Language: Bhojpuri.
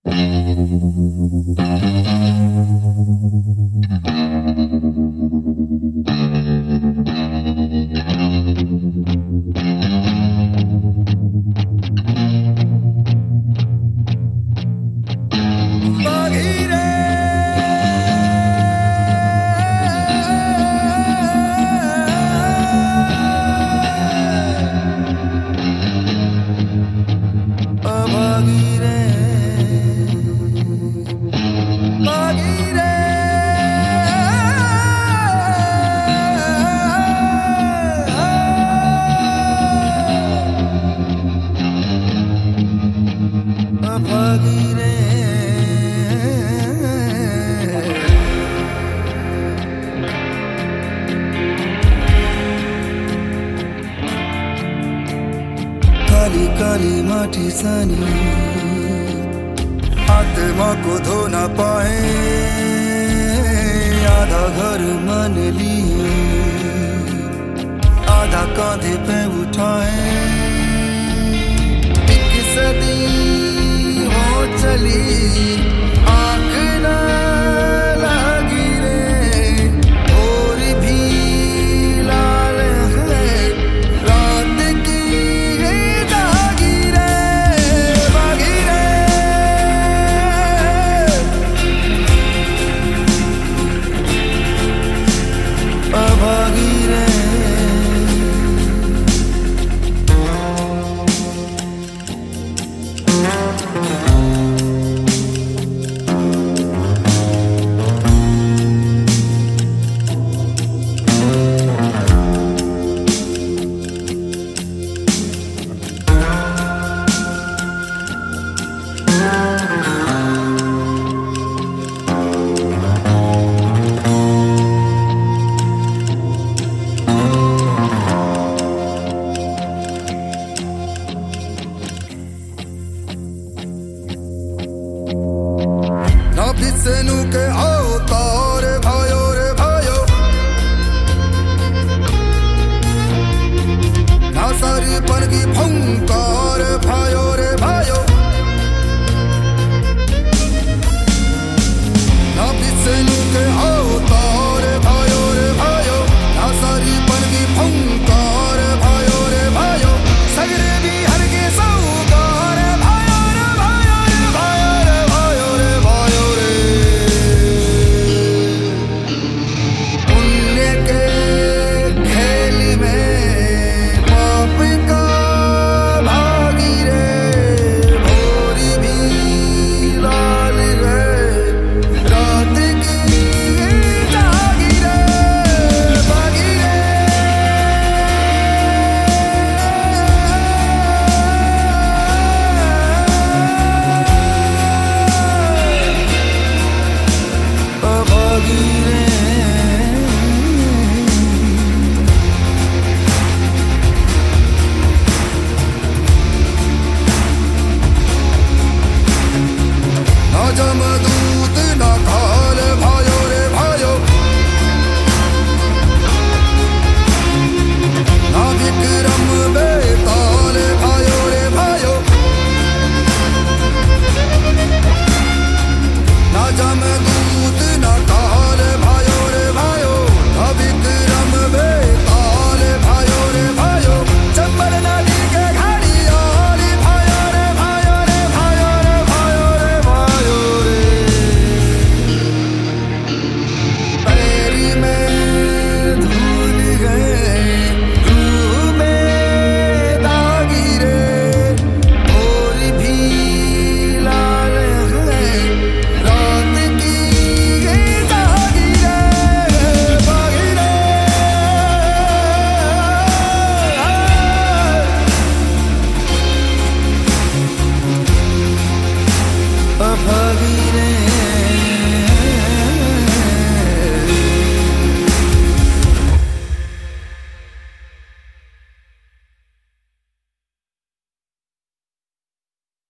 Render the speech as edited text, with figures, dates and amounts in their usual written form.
काली काली माटी सानी आत्मा को धो ना पाए, आधा घर मान लिए आधा कांधे पे उठाए। एक सदी हो चली आँख ना लगी रे, और भी लाल है रात की दागी रे, बागी रे, बागी रे। बिसनु के अवतार भयो रे भयो, ना सारी पन की भंग